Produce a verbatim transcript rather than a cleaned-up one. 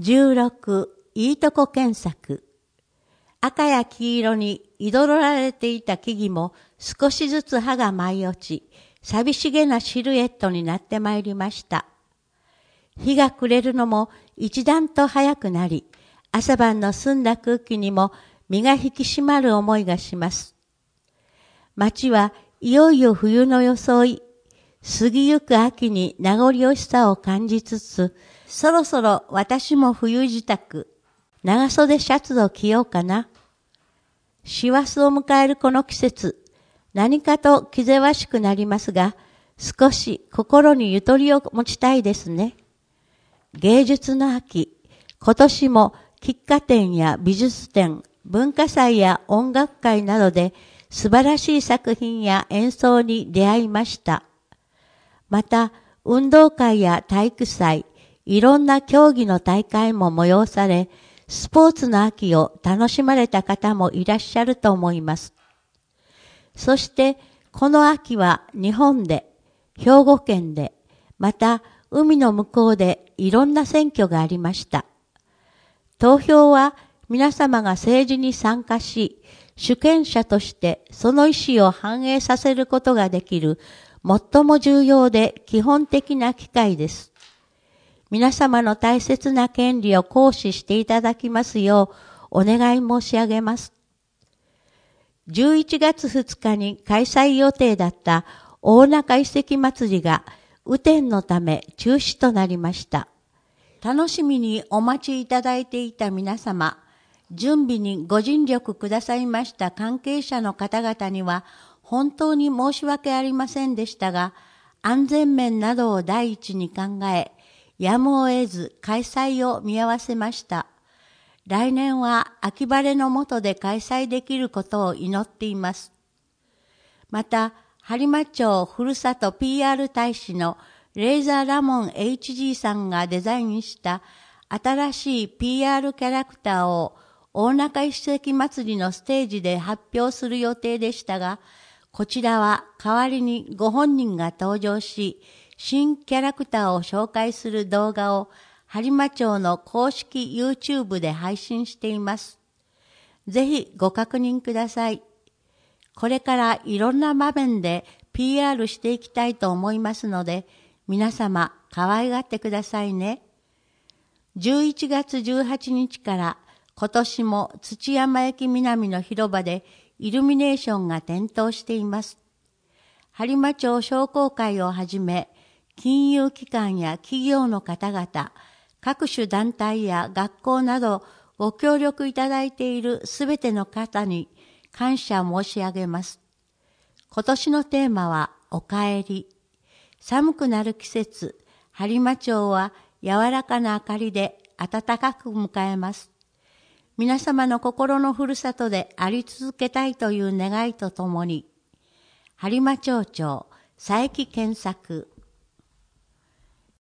じゅうろく、いいとこ検索。赤や黄色に彩られていた木々も少しずつ葉が舞い落ち、寂しげなシルエットになってまいりました。日が暮れるのも一段と早くなり、朝晩の澄んだ空気にも身が引き締まる思いがします。街はいよいよ冬の装い、過ぎゆく秋に名残惜しさを感じつつ、そろそろ私も冬支度、長袖シャツを着ようかな。師走を迎えるこの季節、何かと気ぜわしくなりますが、少し心にゆとりを持ちたいですね。芸術の秋、今年も喫茶店や美術展、文化祭や音楽会などで素晴らしい作品や演奏に出会いました。また、運動会や体育祭、いろんな競技の大会も催され、スポーツの秋を楽しまれた方もいらっしゃると思います。そして、この秋は日本で、兵庫県で、また海の向こうでいろんな選挙がありました。投票は皆様が政治に参加し、主権者としてその意思を反映させることができる最も重要で基本的な機会です。皆様の大切な権利を行使していただきますようお願い申し上げます。じゅういちがつふつかに開催予定だった大中遺跡祭りが雨天のため中止となりました。楽しみにお待ちいただいていた皆様、準備にご尽力くださいました関係者の方々には本当に申し訳ありませんでしたが、安全面などを第一に考え、やむを得ず開催を見合わせました。来年は秋晴れの下で開催できることを祈っています。また、播磨町ふるさと ピーアール 大使のレイザー・ラモン エイチジー さんがデザインした新しい ピーアール キャラクターを大中遺跡祭りのステージで発表する予定でしたが、こちらは代わりにご本人が登場し、新キャラクターを紹介する動画を播磨町の公式 YouTube で配信しています。ぜひご確認ください。これからいろんな場面で ピーアール していきたいと思いますので、皆様可愛がってくださいね。じゅういちがつじゅうはちにちから今年も土山駅南の広場でイルミネーションが点灯しています。播磨町商工会をはじめ、金融機関や企業の方々、各種団体や学校などご協力いただいているすべての方に感謝申し上げます。今年のテーマはおかえり。寒くなる季節、播磨町は柔らかな明かりで暖かく迎えます。皆様の心のふるさとであり続けたいという願いとともに、播磨町長佐伯健作